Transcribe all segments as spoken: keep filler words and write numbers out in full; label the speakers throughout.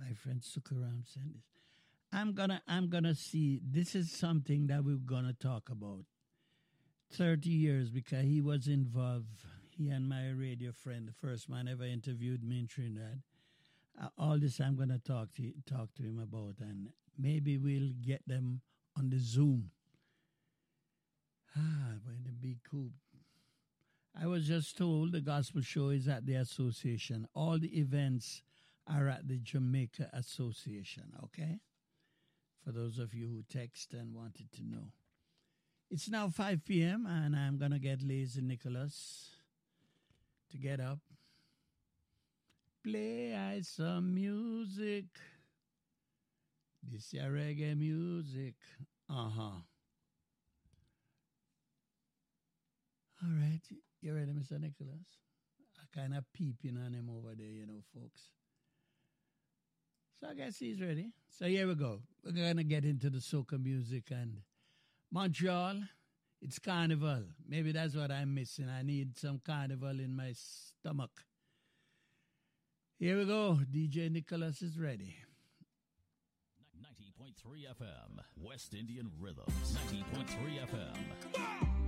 Speaker 1: My friend Sukaram sent this. I'm gonna I'm gonna see. This is something that we're gonna talk about. Thirty years, because he was involved. He and my radio friend, the first man ever interviewed me in Trinidad. Uh, all this I'm gonna talk to talk to him about, and maybe we'll get them on the Zoom. Ah, going to be cool. I was just told the gospel show is at the association. All the events are at the Jamaica Association. Okay. For those of you who text and wanted to know. It's now five p.m. and I'm going to get Lazy Nicholas to get up. Play I some music. This your reggae music. Uh-huh. All right. You ready, Mister Nicholas? I kind of peeping on him over there, you know, folks. So I guess he's ready. So here we go. We're going to get into the soca music. And Montreal, it's carnival. Maybe that's what I'm missing. I need some carnival in my stomach. Here we go. D J Nicholas is ready.
Speaker 2: ninety point three F M, West Indian Rhythms. ninety point three F M.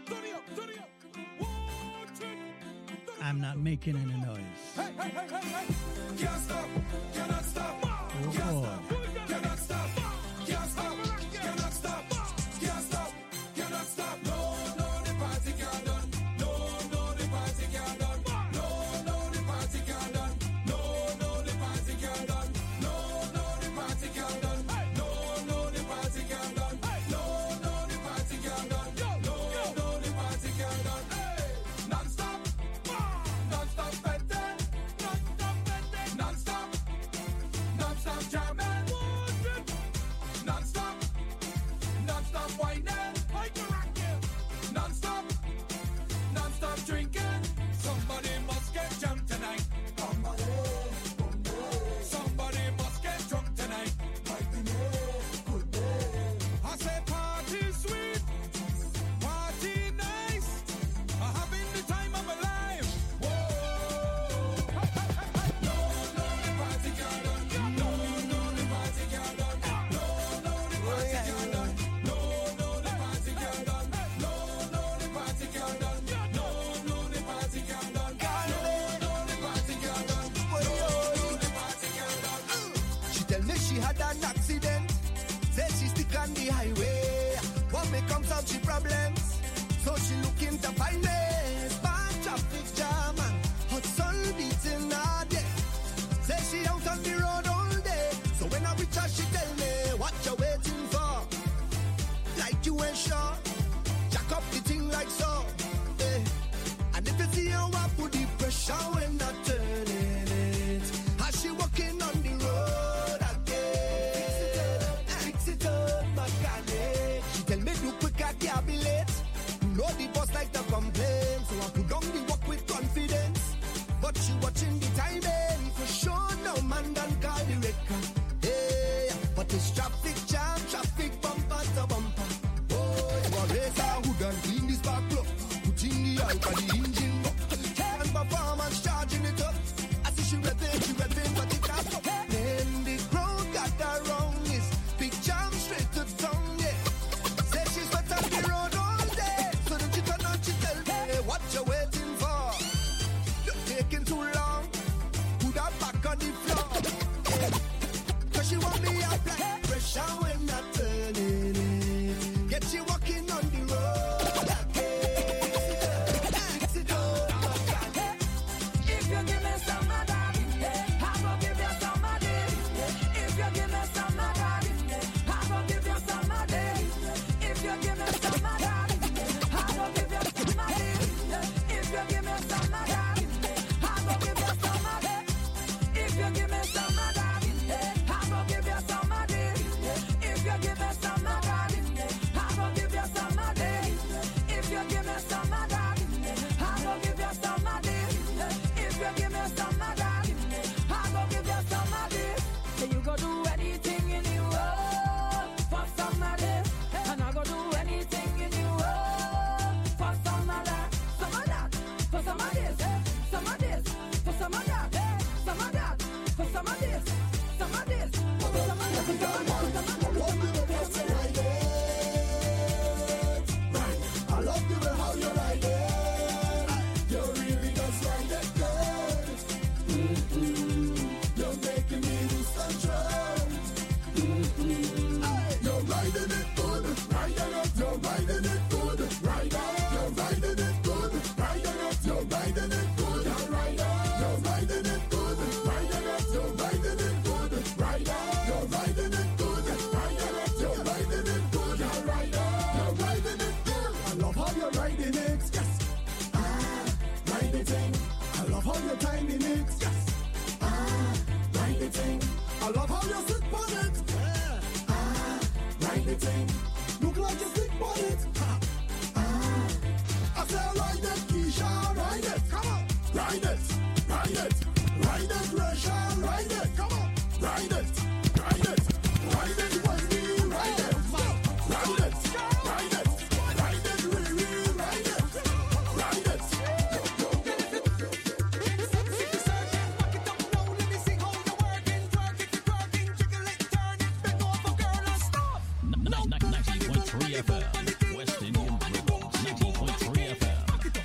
Speaker 1: I'm not making any noise.
Speaker 3: Hey, hey, hey, hey, hey. Can't stop, cannot stop.
Speaker 1: Oh,
Speaker 3: Can't stop, cannot stop. Can't stop, cannot stop. Can't stop, cannot stop. No, no, the party can't done. No, no, the party can't done. No, no, the party can't done. No, no, the party can't done. No, no, the party can't done. No, no, the party can't done. No, no, the party can't done. No, no, the party can't done. Hey, non-stop. Non-stop betting, non-stop betting, non-stop, non-stop jamming, non-stop, non-stop whining, non-stop, non-stop drinking. Somebody must get jammed tonight. Somebody must get drunk tonight. I say party sweet, party nice, I'm having the time of my life. An accident, say she stick on the highway. What may come some she problems, so she looking to find ways. Bad traffic jam and hot sun beating her day. Say she out on the road all day. So when I reach her, she tell me what you waiting for. Like you ain't sure, jack up the thing like so. Eh. And if you see how I put the pressure when I turn it, as she walking on the road. She tell me do quick, I can't be late. You know the boss like to complain, so I put down the work with confidence. But she watching the timing, for sure no man done call the record. Hey, but it's traffic jam, traffic bumper to bumper. Oh, you a racer who done clean this back block, put in the oil for the engine rock. And performance charging it up. I see she revving, she revving, but it can't stop. Then the crowd got her wrong, is big jam straight to town. What you waiting for? You're taking too long. Put her back on the floor. Cause she want me up like pressure when I turn it. Get you walking on the road again. Sit down, if you give me some of that, I will give you some of this. If you give me some of that, I will give you some of this. If you give me some of that, I will give you some of this. If you give me some of that, I will give you some of it. If you give me some of that, I will give you some of this. If you give me some of that, I will give you some of this. If you give me some of that, I will give you some of this. If you give me some of that, I will give you some of this. So you go do anything in the world for some of this, and I go do anything in the world for some of that. For some of this, some of this, for some of that, some of that, for the thing. Look like you sick on it. Ha. Ah. I say ride it, Keisha, ride it. Come on. Ride it, ride it. Ride it, Russia, ride it. Come on. Ride it, ride it. Ride it, Wesley, ride it. Ride it, ride it. Ride it, Riri, ride it. Ride it.
Speaker 2: ninety point three F M, West Indian Rhythms, ninety point three F M.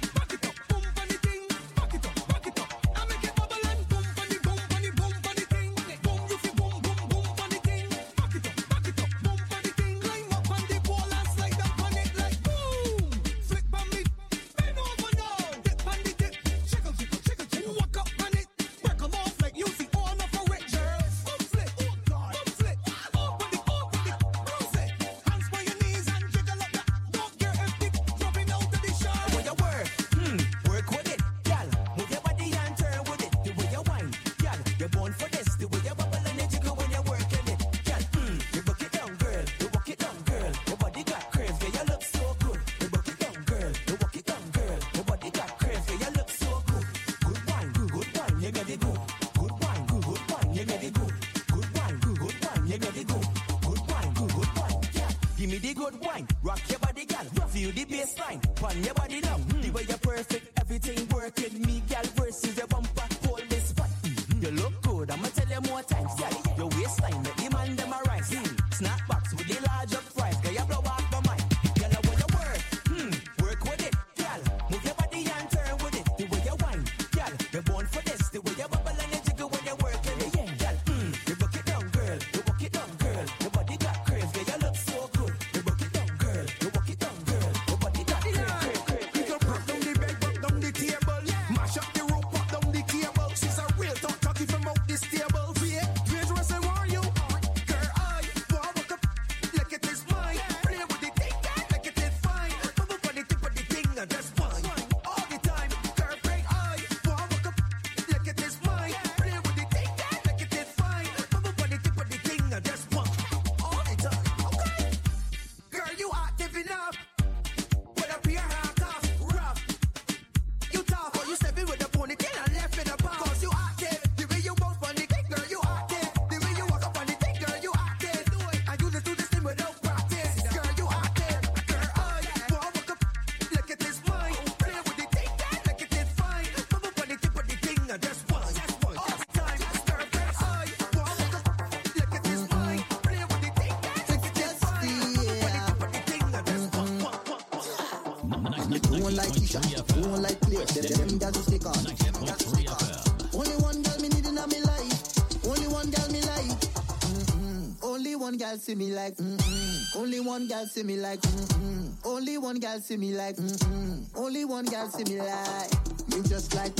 Speaker 4: See me like, mm-mm. Only one girl see me like, mm-mm. Only one girl see me like, mm-mm. Only one girl see me like, me just like,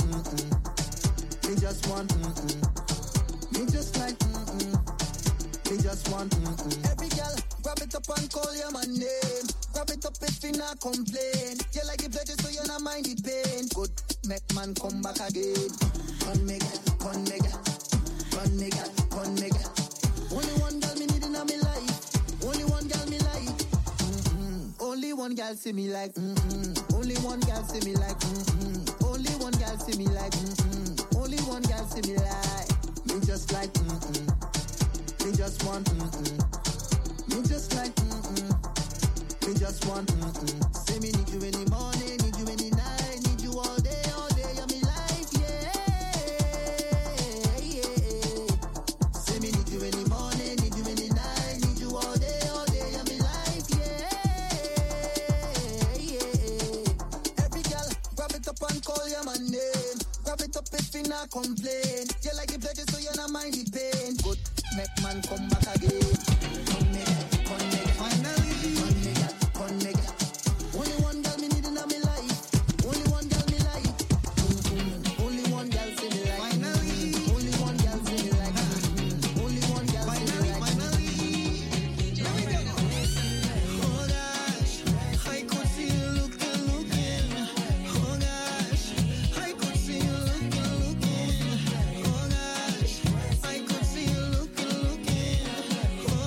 Speaker 4: mm-mm. Me just want, mm-mm. Me just like, mm-mm. Me just want, mm-mm. Every girl, grab it up and call your my name. Grab it up if you not complain. You like the pleasure so you not mind the pain. Good, make man come back again. Come make it, come make it. Come make it, come make it. Only one girl me need in my life. Only one girl me like. Mm-mm. Only one girl see me like. Mm-mm. Only one girl see me like. Mm-mm. Only one girl see me like. Mm-mm. Only one girl see me like. Me just like. Mm-mm. Me just want. Mm-mm. Me just like. Mm-mm. Me just want. Mm-mm. Say me need you in the morning, need you in the night, need you all day, all day. You're me life, yeah, yeah. Say me need you in the morning. Call your my name. Grab it up if you not complain. You like the pleasure so you not mind the pain. Good, make man come back again. Come make it, come make it. Finally, come make it, come make it. Only one girl me need in my life. Only one girl me like. Mm-hmm. Only one girl see me like. Finally, only one girl see me like. Mm-hmm. Only one girl see me like. Finally, oh gosh, I could see you looking, looking. Oh gosh. I could see you looking, looking. Oh gosh, I could see you looking, looking. Oh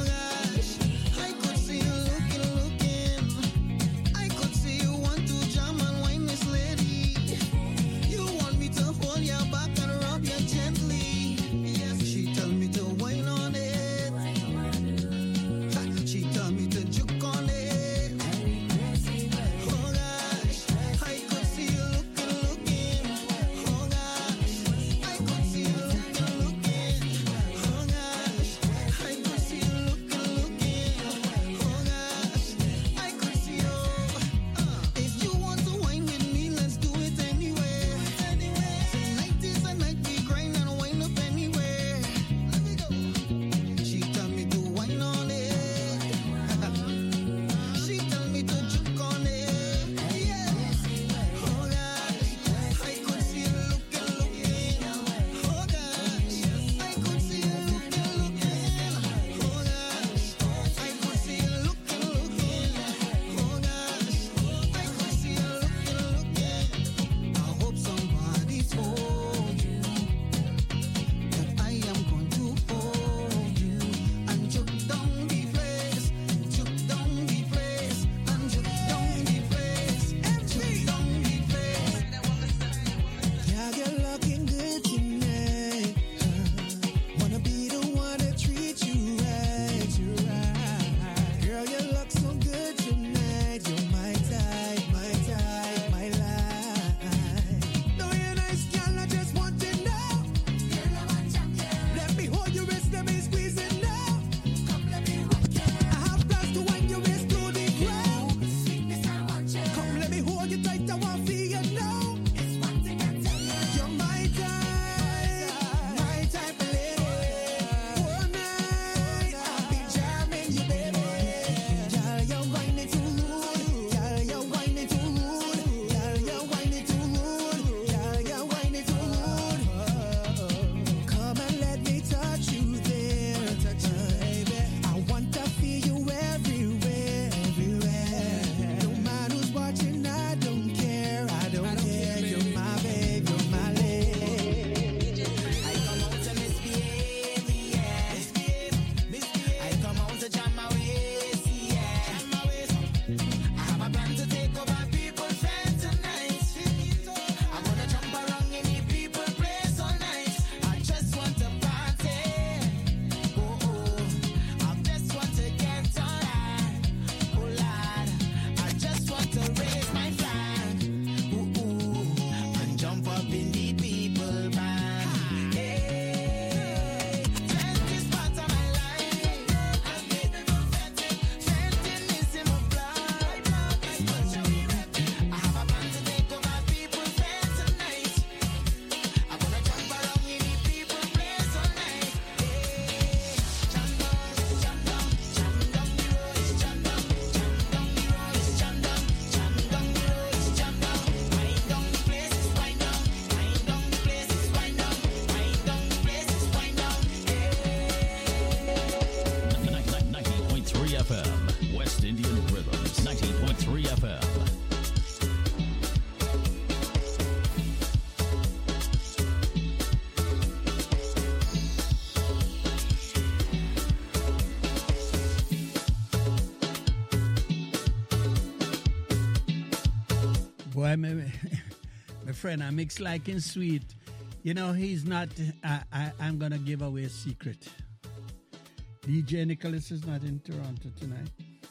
Speaker 1: Boy, my, my friend, I mix like in sweet. You know, he's not, I, I, I'm going to give away a secret. D J Nicholas is not in Toronto tonight.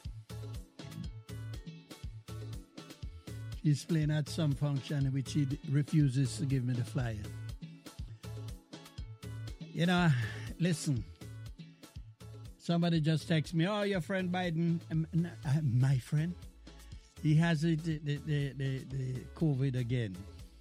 Speaker 1: He's playing at some function which he d- refuses to give me the flyer. You know, listen. Somebody just texted me, oh, your friend Biden, um, uh, my friend, he has it, the, the, the, the, the COVID again.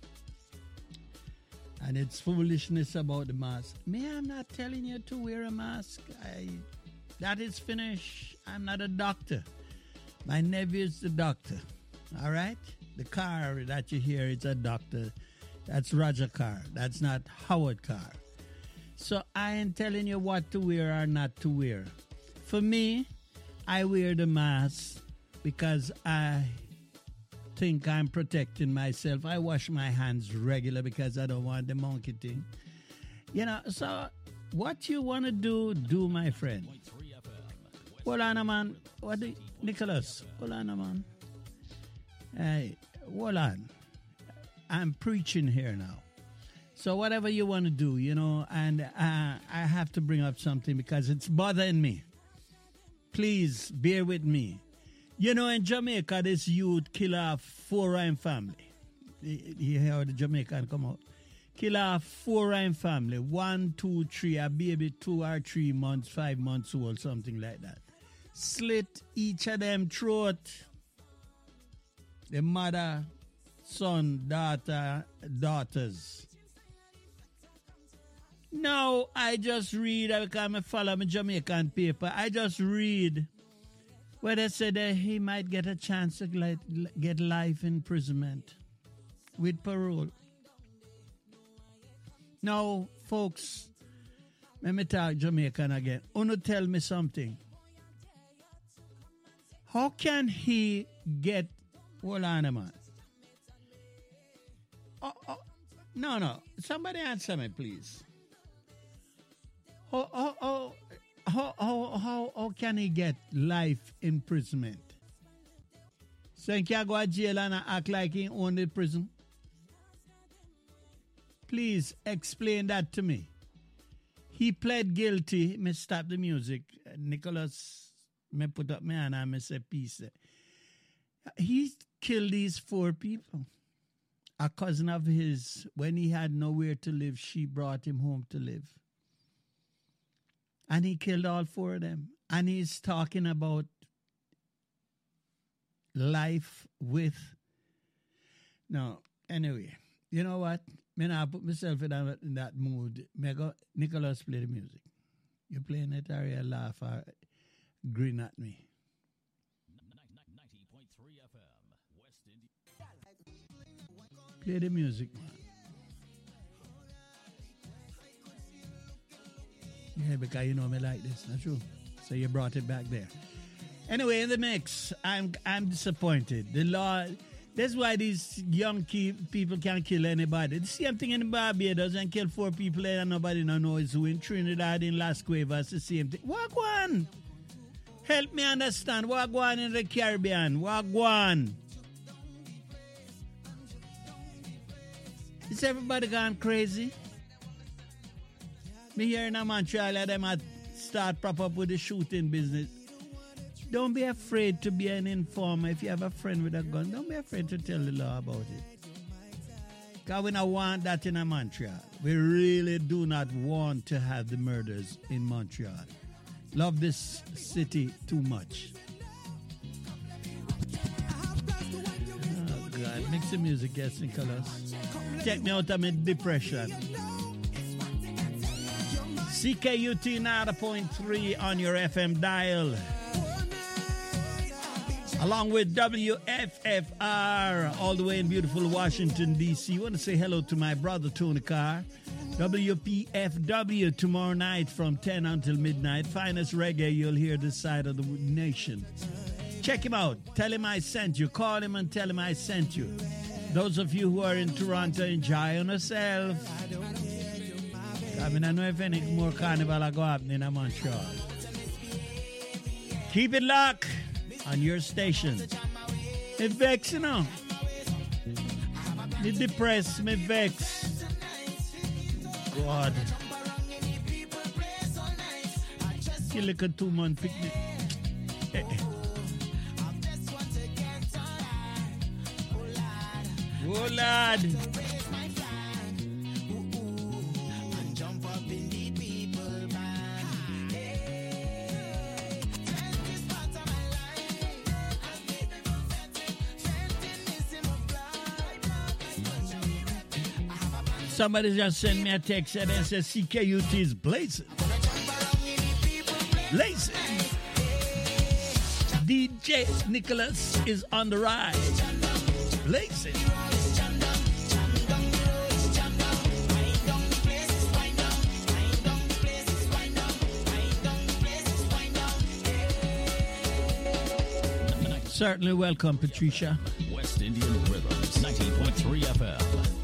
Speaker 1: And it's foolishness about the mask. Me, I'm not telling you to wear a mask. I, that is finished. I'm not a doctor. My nephew is the doctor. All right? The car that you hear is a doctor. That's Roger Carr. That's not Howard Carr. So I ain't telling you what to wear or not to wear. For me, I wear the mask because I think I'm protecting myself. I wash my hands regular because I don't want the monkey thing. You know, so what you want to do, do, my friend. Hold on, man. What do, Nicholas? Hold on, man. Hey, hold on. I'm preaching here now. So whatever you want to do, you know, and uh, I have to bring up something because it's bothering me. Please bear with me. You know, in Jamaica, this youth kill off four Rhyme family. You hear how the Jamaican come out? Kill off four Rhyme family. One, two, three, a baby two or three months, five months old, something like that. Slit each of them throat. The mother, son, daughter, daughters. No, I just read, because I follow my Jamaican paper, I just read where they said that he might get a chance to get life imprisonment with parole. Now, folks, let me talk Jamaican again. Uno tell me something. How can he get, hold on a minute. Oh, oh, no, no, somebody answer me, please. How, how, how, how, how, how, how can he get life imprisonment? So he can go to jail and act like he owned the prison? Please explain that to me. He pled guilty. Me stop the music. Nicholas, me put up my hand and me say peace. He killed these four people. A cousin of his, when he had nowhere to live, she brought him home to live. And he killed all four of them. And he's talking about life with... No, anyway, you know what? Me now put myself in that, in that mood. Me go, Nicholas, play the music. You playing it or you laugh or grin at me.
Speaker 2: ninety point three F M, West Indian.
Speaker 1: Play the music, man. Yeah, because you know me like this, not true? So you brought it back there. Anyway, in the mix, I'm I'm disappointed. The law, that's why these young key people can't kill anybody. The same thing in Barbados and kill four people and nobody no knows who. In Trinidad, in Las Cuevas, the same thing. Wagwan! Help me understand. Wagwan in the Caribbean. Wagwan! Is everybody gone crazy? Me here in Montreal, them at start prop up with the shooting business. Don't be afraid to be an informer. If you have a friend with a gun, don't be afraid to tell the law about it. Because we don't want that in Montreal. We really do not want to have the murders in Montreal. Love this city too much. Oh, God. Mix the music, yes, Nicholas. Take me out of my depression. C K U T ninety point three on your F M dial. Along with W F F R, all the way in beautiful Washington, D C I want to say hello to my brother, Tony Carr. W P F W tomorrow night from ten until midnight. Finest reggae you'll hear this side of the nation. Check him out. Tell him I sent you. Call him and tell him I sent you. Those of you who are in Toronto, enjoy on yourself. I mean, I know if any more carnival are going to happen in Montreal. Keep it locked on your station. It vexing, you know. Me depressed, me vex. God. You look at two month picnic. Eh, eh. Oh lad. Somebody just sent me a text and says C K U T is blazing. Blazing. D J Nicholas is on the ride. Blazing. Certainly welcome, Patricia.
Speaker 2: West Indian Rhythms, ninety point three F M.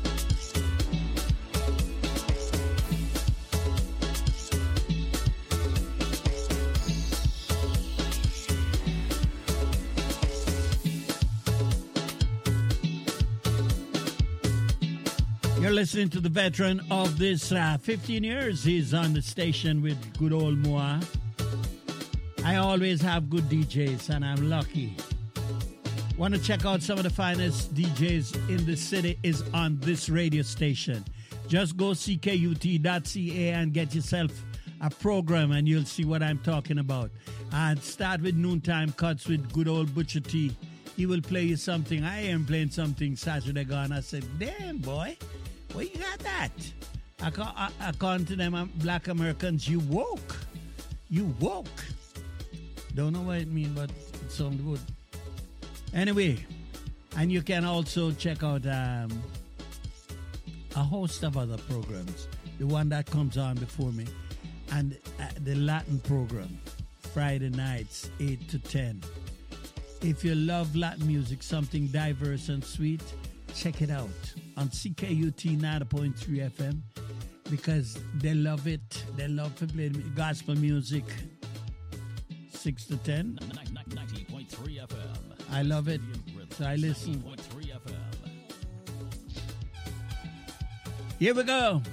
Speaker 1: You're listening to the veteran of this uh, fifteen years. He's on the station with good old Moa. I always have good D Js, and I'm lucky. Want to check out some of the finest D Js in the city is on this radio station. Just go C K U T dot C A and get yourself a program, and you'll see what I'm talking about. And start with Noontime Cuts with good old Butcher T. He will play you something. I am playing something Saturday gone. I said, damn, boy. Where you got that? According to them, black Americans, you woke. You woke. Don't know what it means, but it sounds good. Anyway, and you can also check out um, a host of other programs. The one that comes on before me. And uh, the Latin program, Friday nights, eight to ten. If you love Latin music, something diverse and sweet, check it out on C K U T ninety point three F M because they love it. They love to play gospel music. six to ten.
Speaker 2: ninety point three F M.
Speaker 1: I love it. So I listen.
Speaker 2: ninety point three F M.
Speaker 1: Here we go.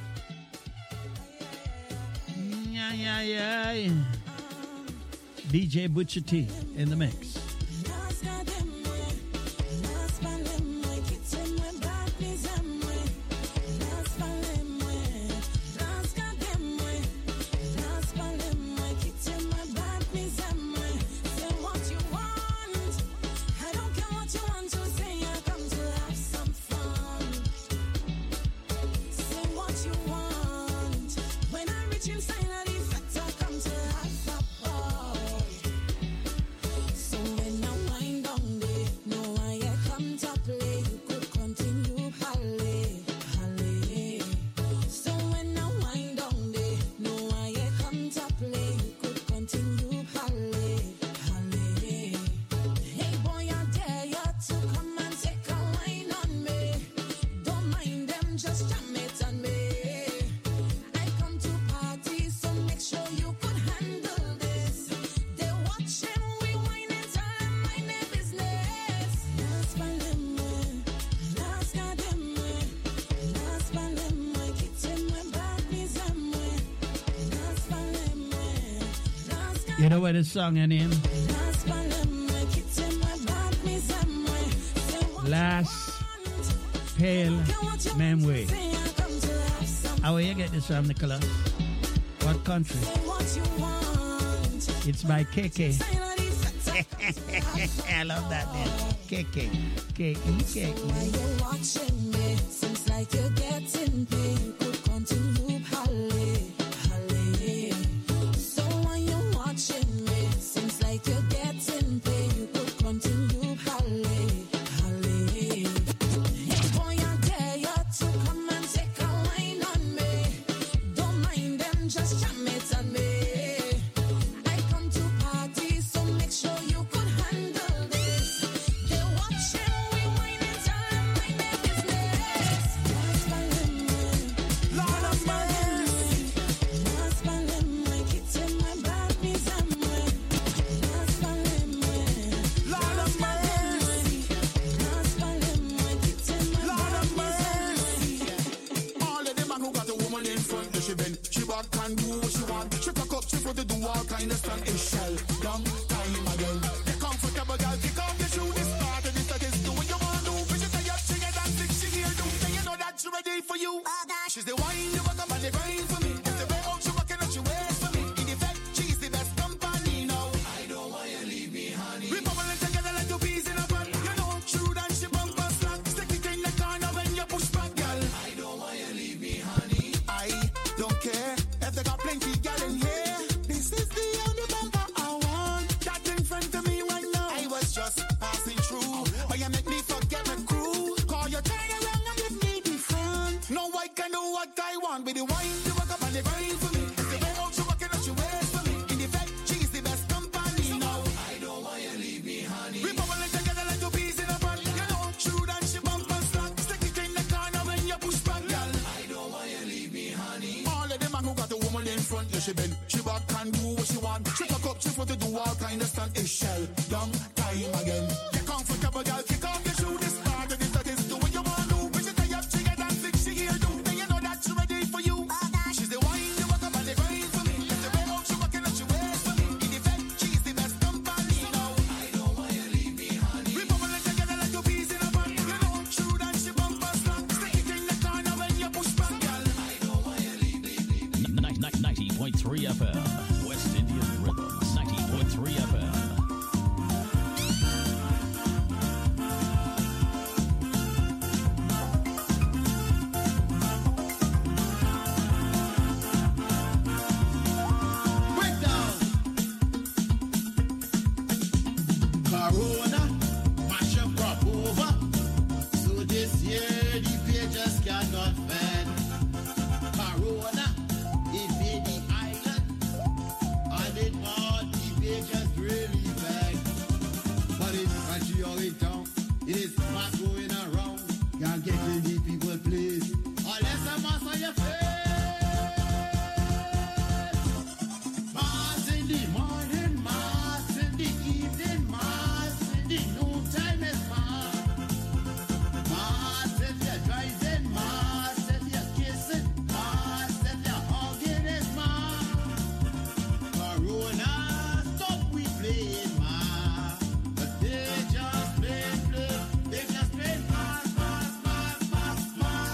Speaker 1: Yeah, yeah, yeah. D J Butcher T in the mix. You know what the song name? Last Pale Memway. How will you get this from, Nicholas? What country? It's by K K. I love that name. K K. K E K E. Seems like you're getting paid. You could continue hallelujah.
Speaker 3: girl in here. This is the only number I want. That in front of me right now. I was just passing through, but you make me forget my crew. Call you turn around and give me the front. No, I can do what I want with the wine. You walk up and the grind for me. The way out you walking out your waist for me. In the fact, she's the best company now. I don't want you leave me, honey. We bubble it together like two peas in a pan. You know, true that she bump and slack. Stick it in the corner when you push back, girl. I don't want you leave me, honey. All of them man who got a woman in front, yeah, she bend, she back and do what she want. She tuck up, she for to do all kind of stunt. It's shell, down, time again. Get comfortable, girl, kick off your shoe. This part of it, that is the way you want to. When she tie up, she get that fix, she here do. Then you know that she ready for you. She's the wine, you walk up and the grind for me. If the way out, she walking out, she waist for me. In the fact, she's the best company now. I don't want you leave me, honey. We bubble it together like two peas in a pan. You know, true that she bump and slack. Stick it in the corner when you push back, girl. I don't want you leave me, leave me.
Speaker 2: ninety point three F M, West Indian Rhythms, ninety point three F M.
Speaker 5: Corona, mash up crop over. So this year the pay just cannot fend. Corona, it made the island, and it all the pay just really bad. But it's country or in town, it is mass going around. Can't get in the people place unless a mass on your face. Mass in the morning, mass in the evening, mass in the noontime is mass. Mass if you're driving, mass if you're kissing, mass if you're hugging is mass. Corona, stop we playing mass. But they just play, play, they just play mass, mass, mass, mass, mass.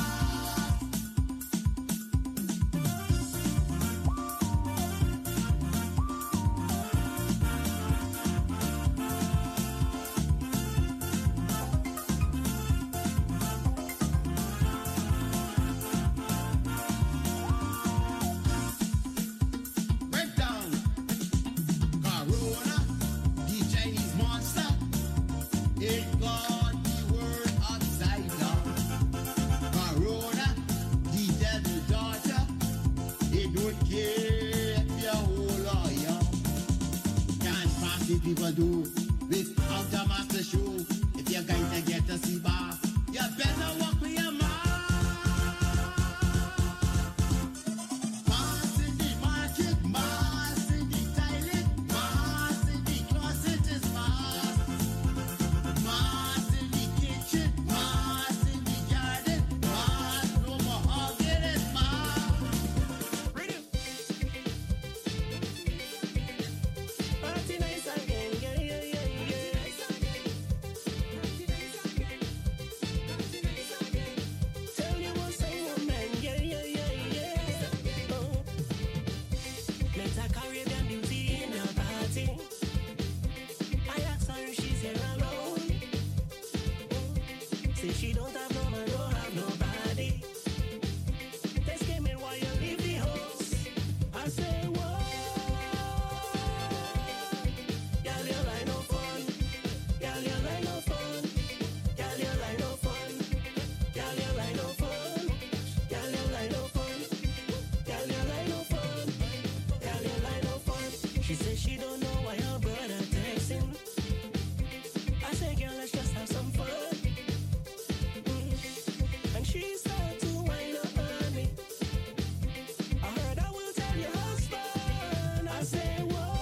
Speaker 5: Went down. Corona, the Chinese monster. It got the world upside down. Corona, the devil daughter. It don't care if you're old or young. Can't pass the people do without a master show. If you're going to get a C bar, you better walk with your mask. Mass in the market, mass in the toilet, mass in the closet is mass. Mass in the kitchen, mass in the garden, mass no more hugging is mass.
Speaker 6: Party nice again, yeah, yeah, yeah, yeah. Tell you one say woman, yeah, yeah, yeah, yeah. Oh. Let her Caribbean beauty in her party. I asked her if she's here alone. Say she don't have no man, don't have nobody. They came in while you leave the house. I say, whoa. Girl, you like no fun. Girl, you like no fun. Girl, you like no fun. Girl, you like no fun. Girl, you like no fun. Girl, you like no fun. Girl, you like no fun. She says she don't know why her brother texting. I say, girl, let's just have some fun. Mm. And she started to whine up on me. I heard I will tell your husband. I say, whoa.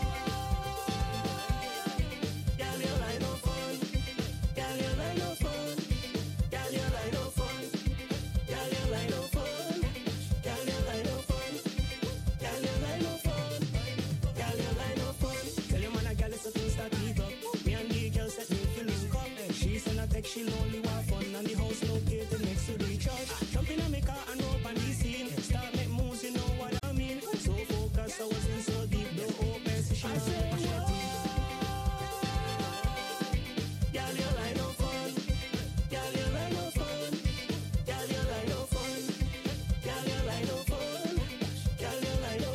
Speaker 6: Girl, you like no fun. Girl, you like no fun. Girl, you like no fun. Girl, you like no fun. Girl, you like no fun. Girl, you like no fun. Girl, you like no fun. Tell your man a girl is a thing start heat up. Me and the girl set me to link up. She send a text, she lonely want fun. And the house located next to the church. Jump in a me car and roll up on the scene. Start make moves, you know what I mean. So focused, I wasn't so deep. No open, so she I say, whoa. Girl, you like no fun. Girl, you like no fun. Girl, you like no fun. Girl, you like no fun. Girl, you like no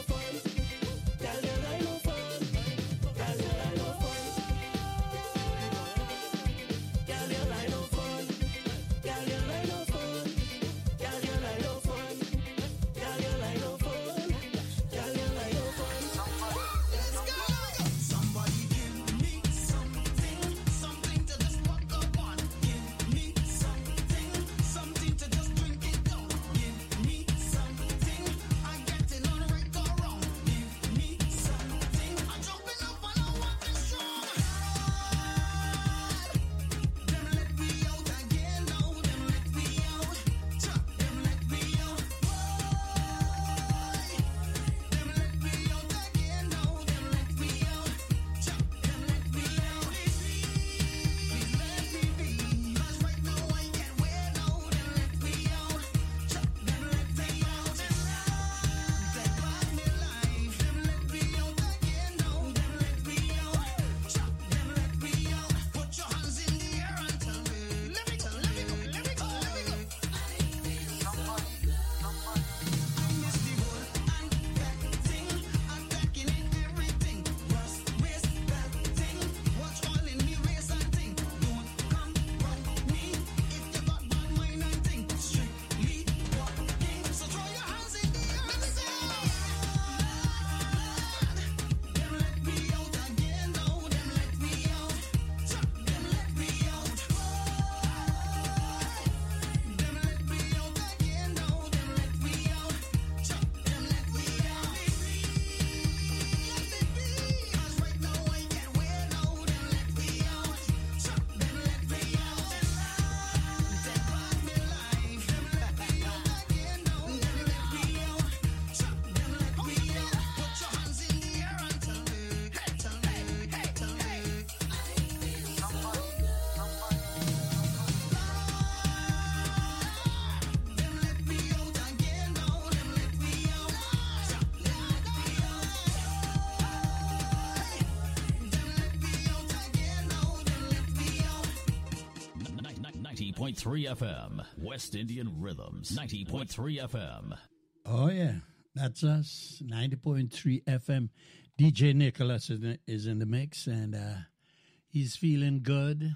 Speaker 2: point three F M, West Indian Rhythms. ninety point three F M.
Speaker 1: Oh, yeah. That's us. ninety point three F M. D J Nicholas is in, is in the mix, and uh, he's feeling good.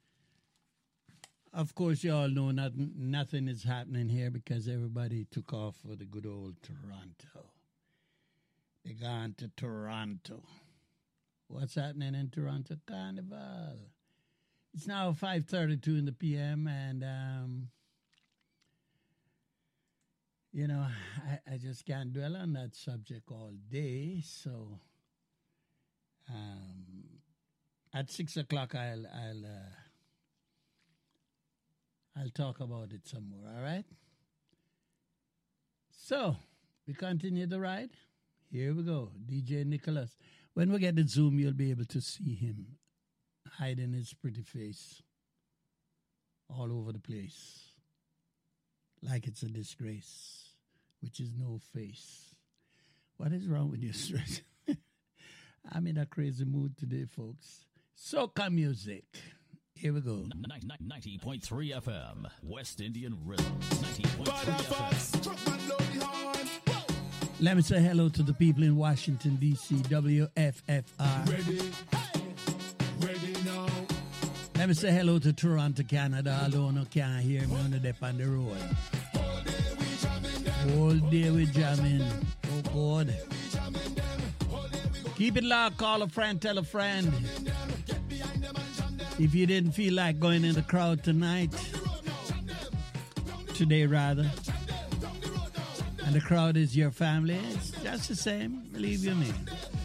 Speaker 1: Of course, you all know not, nothing is happening here because everybody took off for the good old Toronto. They gone to Toronto. What's happening in Toronto? Carnival. It's now five thirty-two in the P M, and, um, you know, I, I just can't dwell on that subject all day, so um, at six o'clock I'll, I'll, uh, I'll talk about it some more, all right? So, we continue the ride. Here we go, D J Nicholas. When we get the Zoom, you'll be able to see him hiding his pretty face all over the place, like it's a disgrace, which is no face. What is wrong with you, Stretch? I'm in a crazy mood today, folks. Soca music. Here we go.
Speaker 2: ninety point three F M, West Indian Rhythms. ninety point three F M.
Speaker 1: Let me say hello to the people in Washington, D C, W F F R.
Speaker 3: Ready, ready now.
Speaker 1: Let me say hello to Toronto, Canada, although no can't hear me on the dep on the road. All day we jamming. Oh, God. Keep it locked. Call a friend, tell a friend. If you didn't feel like going in the crowd tonight, today rather, and the crowd is your family, it's just the same. Believe you me.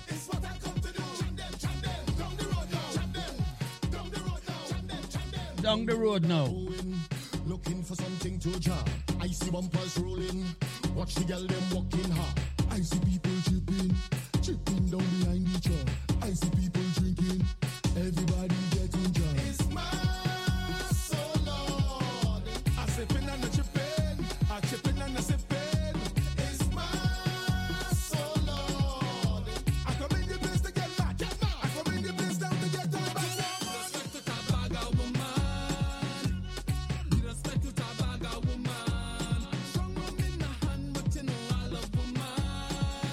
Speaker 1: Down the road now.
Speaker 3: Looking for something to jam. I see bumpers rolling. Watch the girl them walking hard. I see people chipping, chipping down behind each other. I see people drinking. Everybody getting drunk. It's my soul, Lord. I sipping and a chipping. I chipping and a sipping. It's my soul, Lord. I come in the place to get back. I come in the place down to get back. Respect to Tabaga woman. Respect to Tabaga woman. Strong woman in the hand, but you know I love woman.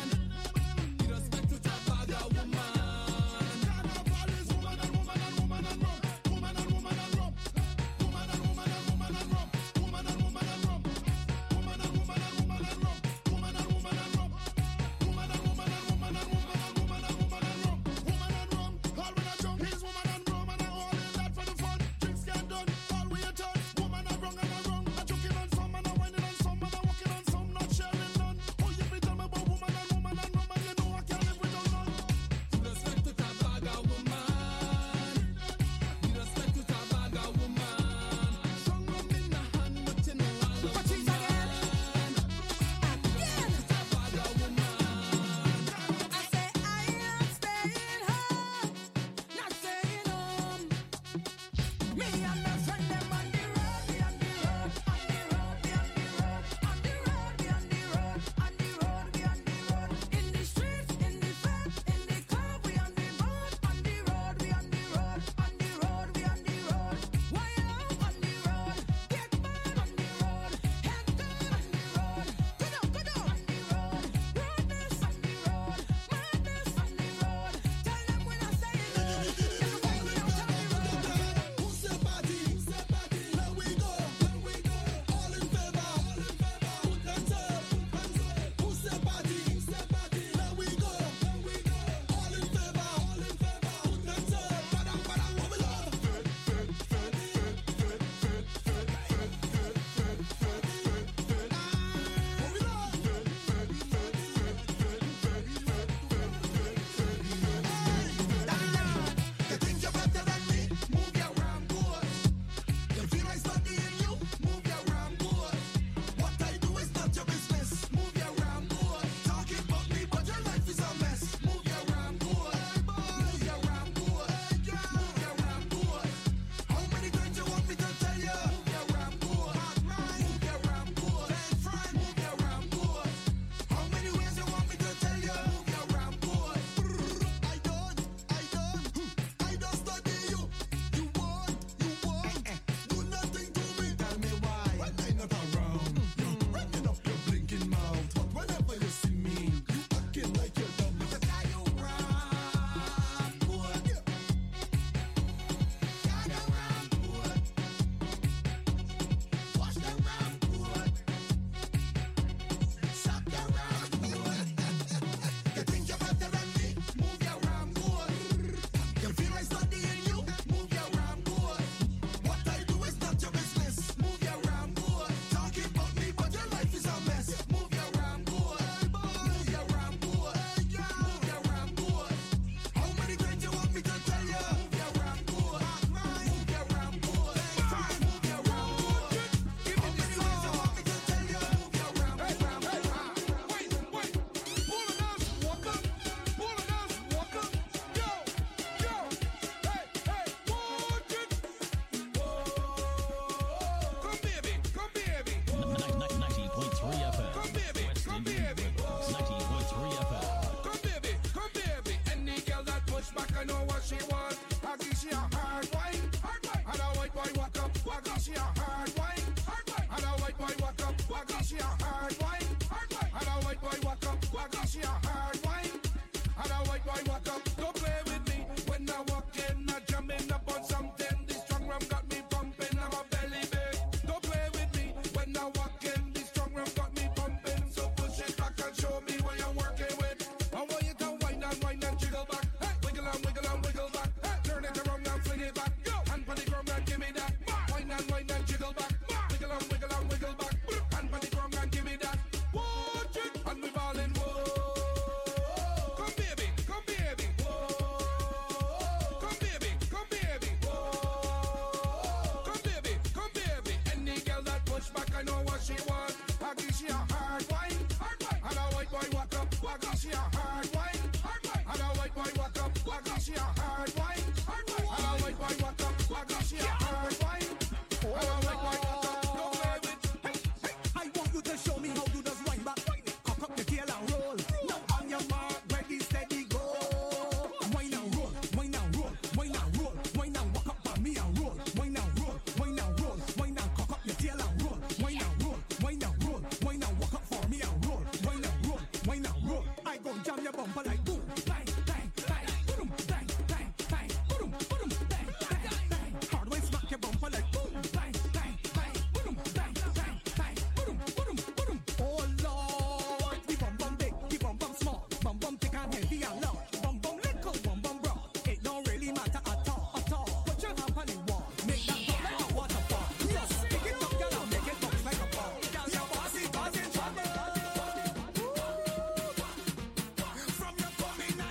Speaker 3: she a hard wine. And a white boy walk up, waggy, she a hard wine. And a white boy walk up, waggy, she a hard wine. And a white boy walk up, waggy, she a hard wine. And a white boy walk up, don't play with me. When I walk in, I jamming up on something. This strong rum got me pumping, I'm a belly big. Don't play with me. When I walk in, this strong rum got me pumping. So push it back and show me what you're working with. I want you to whine and whine and jiggle back. Hey, wiggle and wiggle and wiggle back. Hey, turn it around and fling it back. Go, hand on the ground and give me that. Whine and whine and jiggle back. Wiggle and wiggle and wiggle back. Hand on the ground and give me that. Watch it, and we ballin'. Whoa, come baby, come baby. Whoa, come baby, come baby. Whoa, come baby, come baby. Any girl that push back, I know what she want. Waggy, she a hard wine. And a white boy walk up, waggy, she a hard wine. And a white boy walk up, waggy, she a hard wine. And a white boy walk up, waggy, she a hard wine. And a white boy walk up, don't play with.
Speaker 7: Hey, hey, I want you to show me how you does wine back. Cock up the tail and roll. Now on your mark, ready, steady, go. Wine and roll, wine and roll, wine and roll, wine and walk up on me and roll. Wine and roll, wine and roll, wine and cock up your tail and roll. Wine and roll, wine and roll, wine and walk up for me and roll. Wine and roll, wine and roll. I go jam your bumper like boom, bang, bang, bang, boom, bang, bang, bang, boom, boom, bang, bang, bang. Hard way smack your bumper like boom, bang, bang, bang, boom, bang, bang, bang, boom, boom, boom. Oh Lord, we bum bum big, we bum bum small, bum bum thick and heavy and loud, bum bum little, bum bum broad. It don't really matter at all, at all. Put your hand on the wall, make that drop like a waterfall. Yes, pick it up, girl, and make it bounce like a ball. Girl, your bossy, bossy trouble. From your coming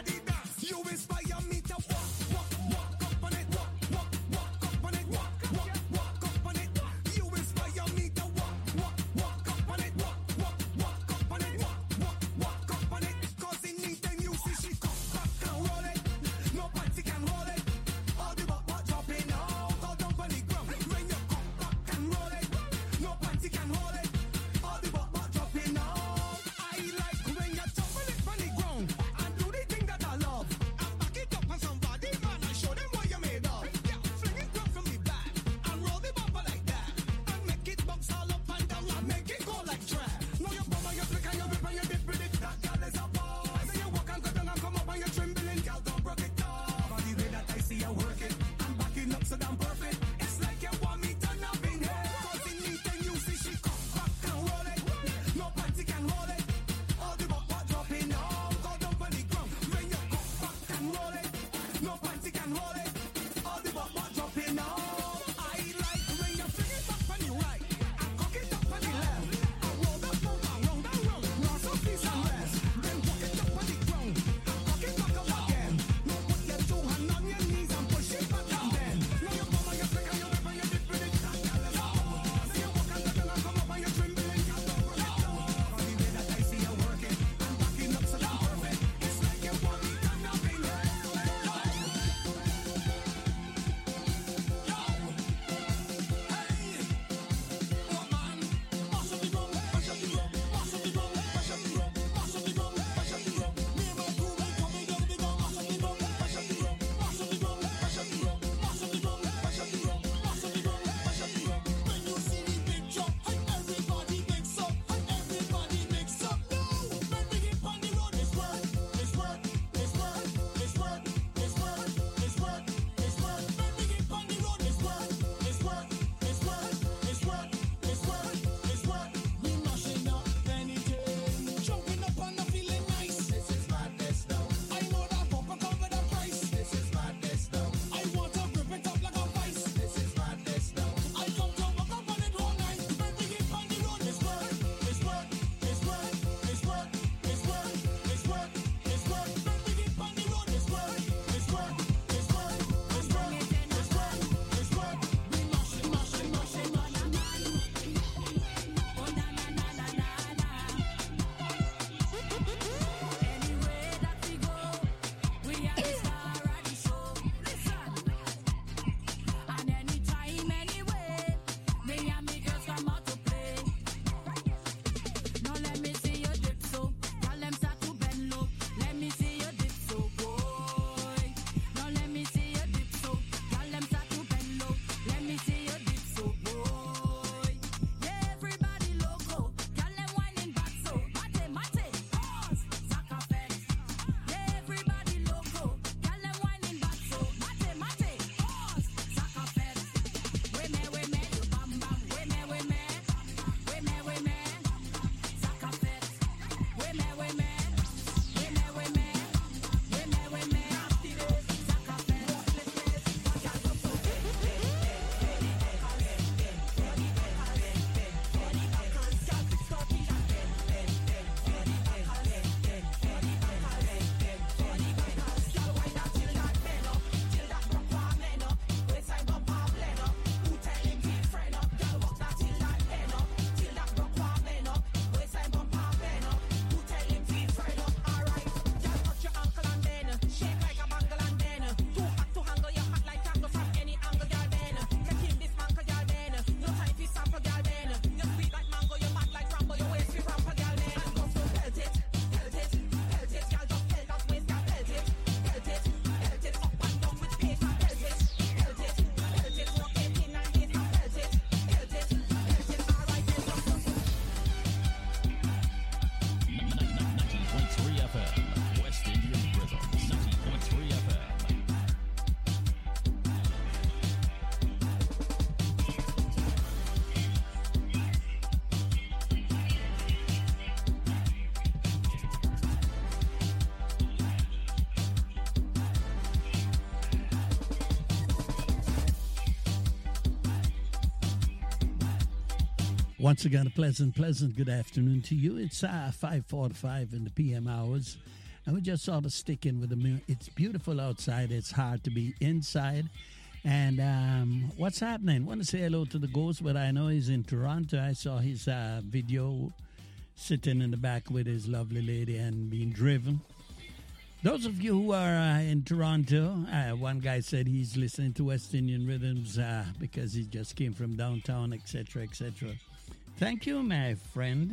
Speaker 1: Once again, a pleasant, pleasant good afternoon to you. It's uh, five forty-five in the P M hours, and we're just sort of sticking with the moon. It's beautiful outside. It's hard to be inside. And um, what's happening? I want to say hello to the ghost, but I know he's in Toronto. I saw his uh, video sitting in the back with his lovely lady and being driven. Those of you who are uh, in Toronto, uh, one guy said he's listening to West Indian Rhythms uh, because he just came from downtown, et cetera, et cetera. Thank you, my friend.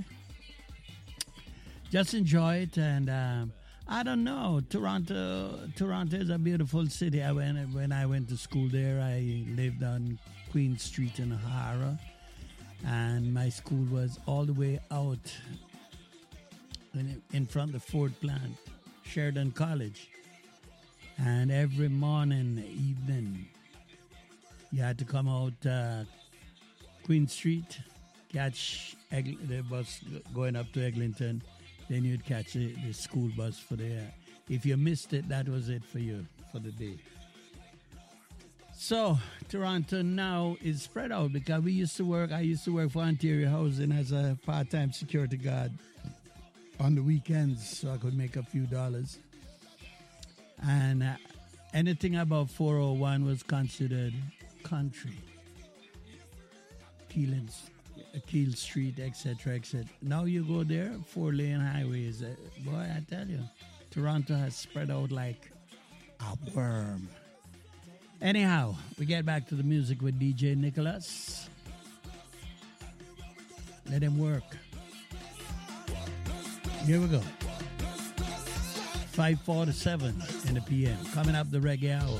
Speaker 1: Just enjoy it, and um, I don't know. Toronto, Toronto is a beautiful city. I went when I went to school there. I lived on Queen Street in O'Hara, and my school was all the way out in, in front of Ford Plant, Sheridan College. And every morning, evening, you had to come out uh, Queen Street, catch Egl- the bus going up to Eglinton. Then you'd catch the, the school bus for the. Uh, if you missed it, that was it for you for the day. So Toronto now is spread out because we used to work. I used to work for Ontario Housing as a part-time security guard on the weekends, so I could make a few dollars. And uh, anything above four oh one was considered country. Keelan's. Keel Street, et cetera, et cetera. Now you go there, four-lane highways. Uh, boy, I tell you, Toronto has spread out like a worm. Anyhow, we get back to the music with D J Nicholas. Let him work. Here we go. five forty-seven in the P M. Coming up the reggae hour.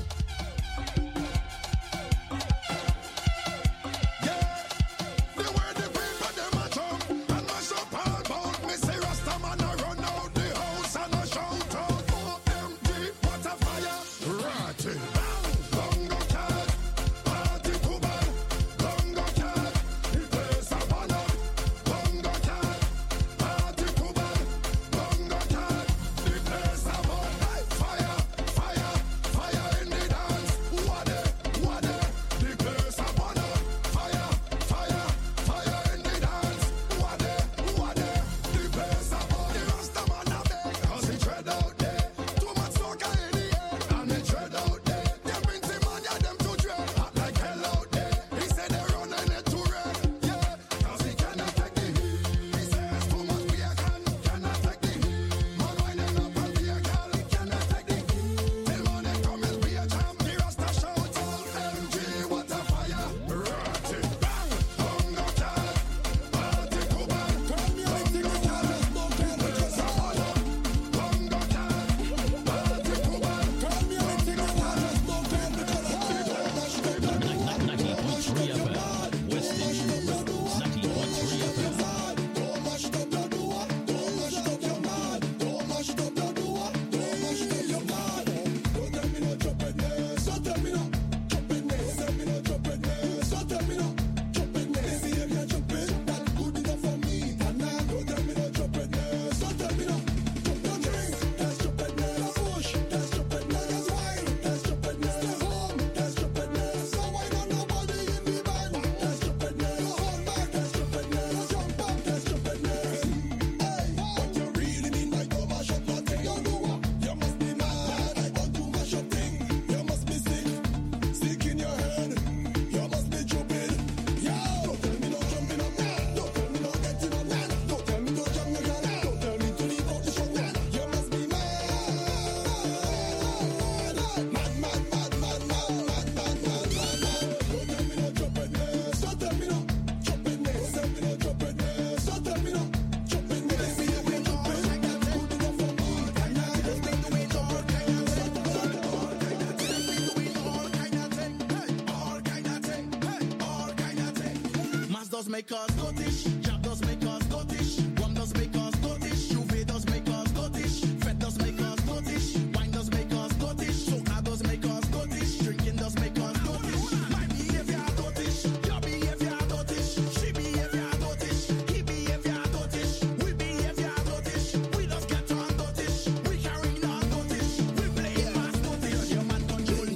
Speaker 5: Does make us Scottish, Jab does make us Scottish, Rum does make us Scottish, Juve does make us Scottish, Fed does make us Scottish, Wine does make us Scottish, Soca does make us Scottish, Drinking does make us Scottish. My behavior Scottish, your behavior Scottish, she behavior Scottish, he behavior Scottish, we behavior Scottish, we just get on Scottish, we carry on Scottish, we play my Scottish, your man control.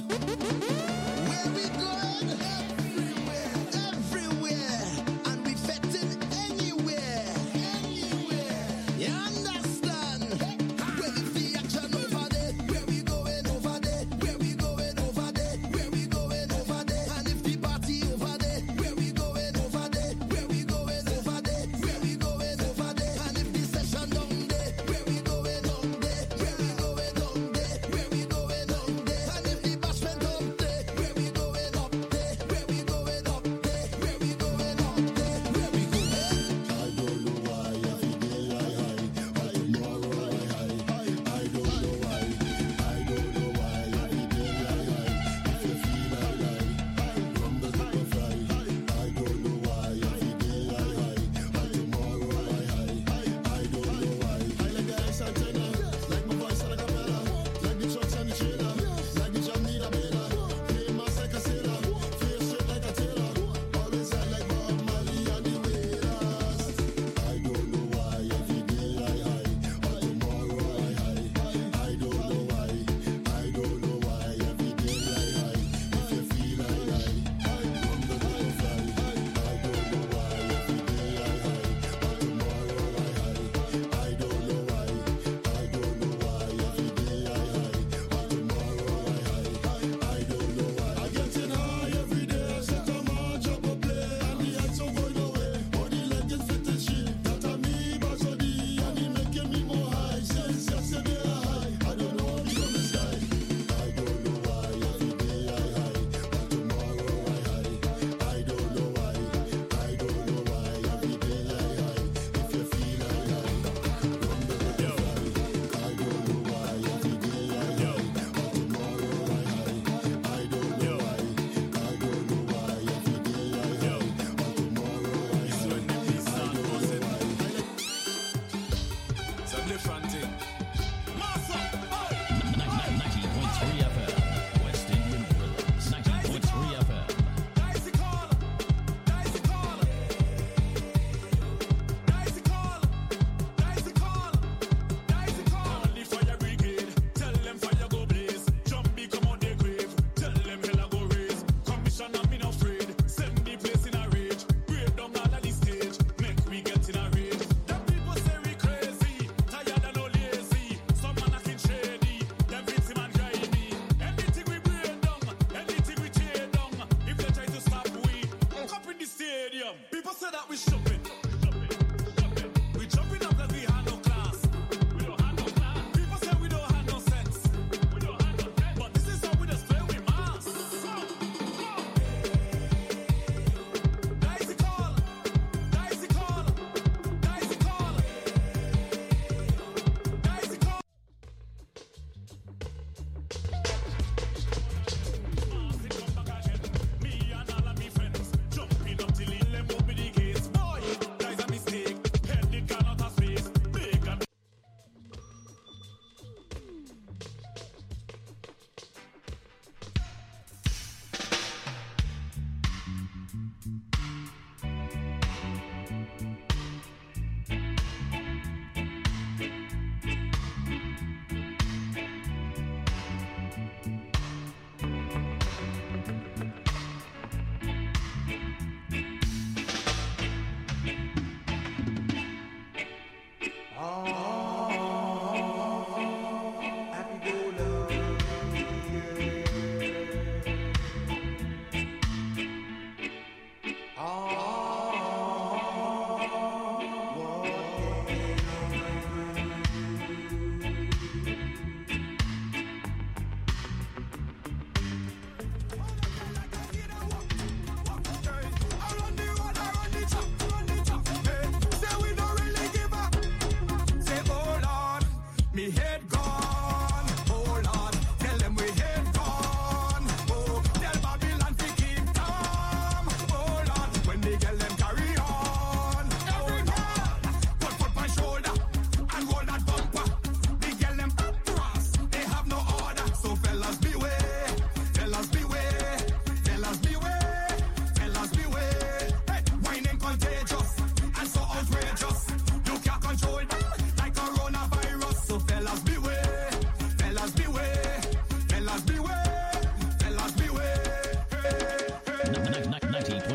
Speaker 5: Where we going? Everywhere, everywhere. And we fetting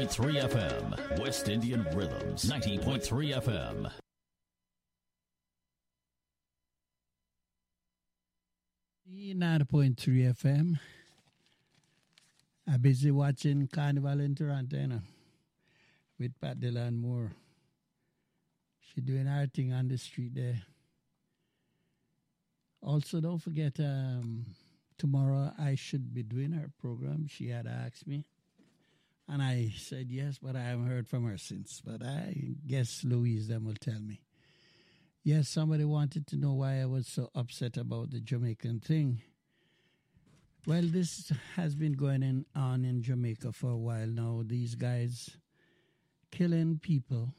Speaker 2: point three F M, West Indian Rhythms. ninety point three F M.
Speaker 1: ninety point three F M. I'm busy watching Carnival in Toronto, you know, with Pat Dillon Moore. She doing her thing on the street there. Also, don't forget, um, tomorrow I should be doing her program. She had asked me. And I said yes, but I haven't heard from her since. But I guess Louise then will tell me. Yes, somebody wanted to know why I was so upset about the Jamaican thing. Well, this has been going in, on in Jamaica for a while now. These guys killing people,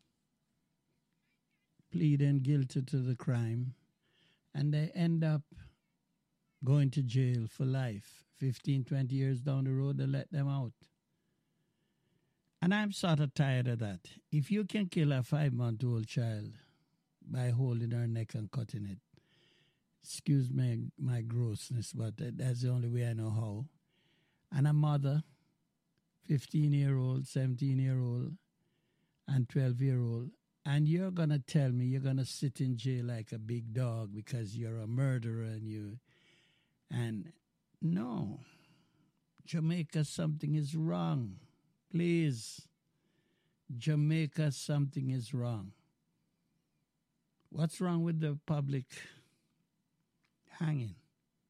Speaker 1: pleading guilty to the crime, and they end up going to jail for life. fifteen, twenty years down the road, they let them out. And I'm sort of tired of that. If you can kill a five-month-old child by holding her neck and cutting it, excuse my, my grossness, but that's the only way I know how. And a mother, fifteen-year-old, seventeen-year-old, and twelve-year-old, and you're going to tell me you're going to sit in jail like a big dog because you're a murderer and you... And no, Jamaica, something is wrong. Please, Jamaica, something is wrong. What's wrong with the public hanging?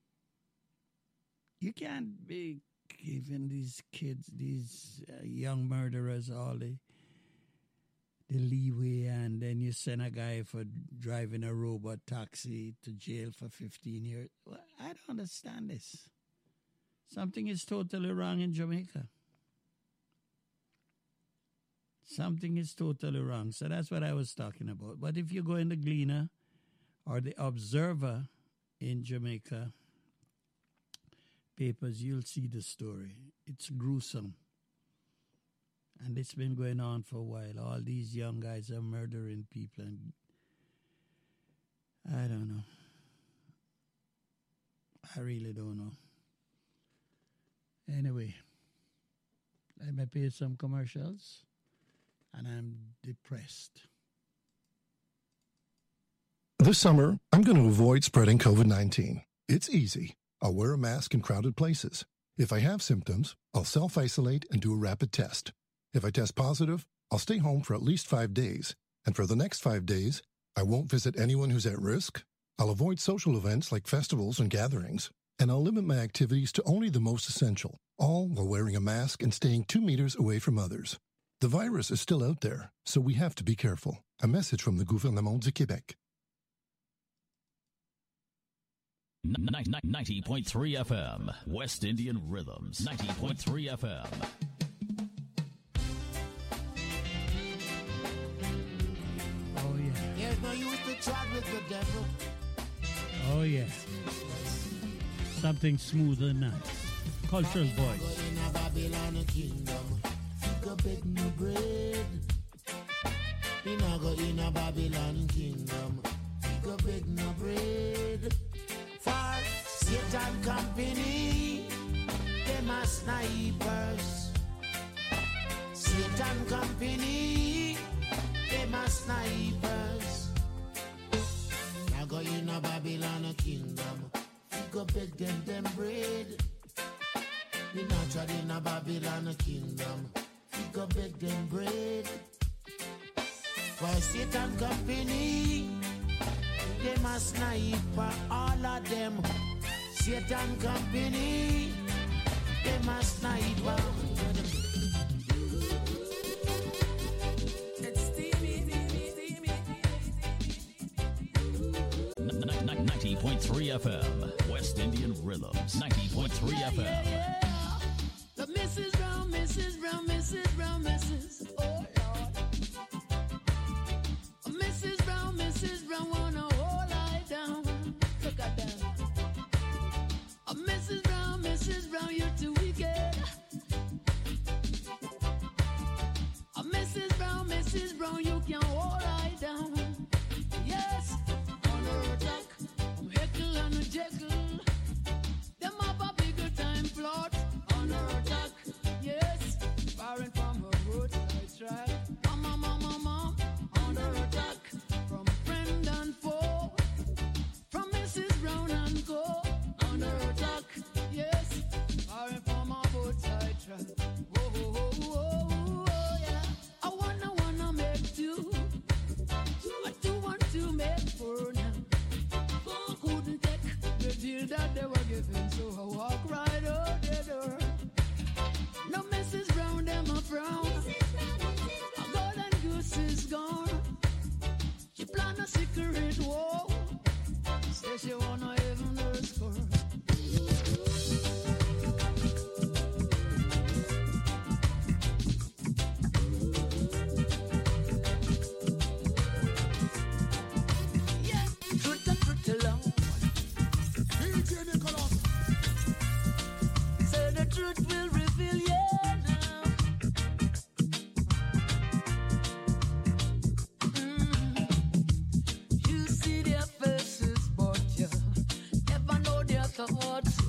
Speaker 1: You can't be giving these kids, these uh, young murderers, all the, the leeway, and then you send a guy for driving a robot taxi to jail for fifteen years. Well, I don't understand this. Something is totally wrong in Jamaica. Something is totally wrong. So that's what I was talking about. But if you go in the Gleaner or the Observer in Jamaica papers, you'll see the story. It's gruesome. And it's been going on for a while. All these young guys are murdering people. And I don't know. I really don't know. Anyway, let me pay some commercials. And I'm depressed.
Speaker 8: This summer, I'm going to avoid spreading COVID nineteen. It's easy. I'll wear a mask in crowded places. If I have symptoms, I'll self-isolate and do a rapid test. If I test positive, I'll stay home for at least five days. And for the next five days, I won't visit anyone who's at risk. I'll avoid social events like festivals and gatherings. And I'll limit my activities to only the most essential, all while wearing a mask and staying two meters away from others. The virus is still out there, so we have to be careful. A message from the Gouvernement du Québec.
Speaker 2: ninety point three F M, West Indian Rhythms. ninety point three F M.
Speaker 1: Oh, yeah.
Speaker 5: There's no use to chat with the devil.
Speaker 1: Oh, yeah. Something smooth and nice. Cultural voice.
Speaker 5: In a Babylon kingdom, go beg no bread. We now go in a Babylon kingdom, go beg no bread. For Satan company, them are snipers. Satan company, them are snipers. Now go in a Babylon kingdom, go beg them them bread. We now trod in a Babylon kingdom, go beg them bread. Why Satan company, them a sniper, all of them. Satan company, them a sniper.
Speaker 2: ninety point three F M, West Indian Rhythms. ninety point three F M.
Speaker 5: The Missus Brown, Missus Brown, Missus Brown, Missus Oh Lord. Missus Brown, Missus Brown wanna hold I down. Look at that. Oh, Missus Brown, Missus Brown, you're too wicked. Oh, Missus Brown, Missus Brown, you can't hold I down. Yes, on her attack, I'm Heckle and a Jekyll. Them have a bigger time plot on her attack. Yes, firing from her
Speaker 9: living, so I walk right out the door. No Missus Brown, them a frown. A golden goose is gone. She plan a secret war. Say she wanna even her score. Yeah, truth and truth alone. Say the truth will reveal you now. Mm. You see their faces, but you never know their thoughts.